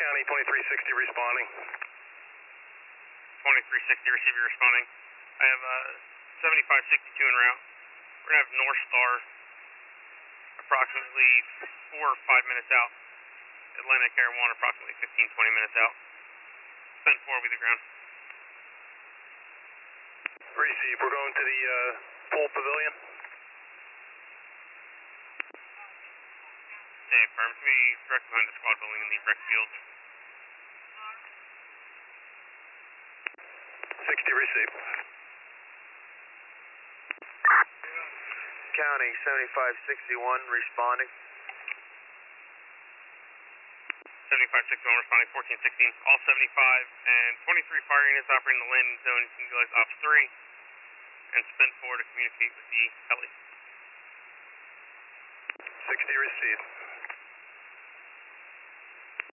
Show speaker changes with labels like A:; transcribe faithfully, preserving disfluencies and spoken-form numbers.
A: County, twenty-three sixty responding.
B: twenty-three sixty receiver responding. I have uh, seventy-five sixty-two en route. We're going to have North Star approximately four or five minutes out. Atlantic Air one approximately fifteen, twenty minutes out. Spend four will be the ground.
A: Receive. We're going to the uh, pool pavilion.
B: Hey, firm. We direct behind the squad building in the rec field.
A: sixty, receive.
C: County, seventy-five sixty-one responding.
B: seventy-five sixty-one responding, fourteen sixteen. All seventy-five and twenty-three fire units operating the landing zone. You can utilize Ops three and spend four to communicate with the heli.
A: sixty, receive.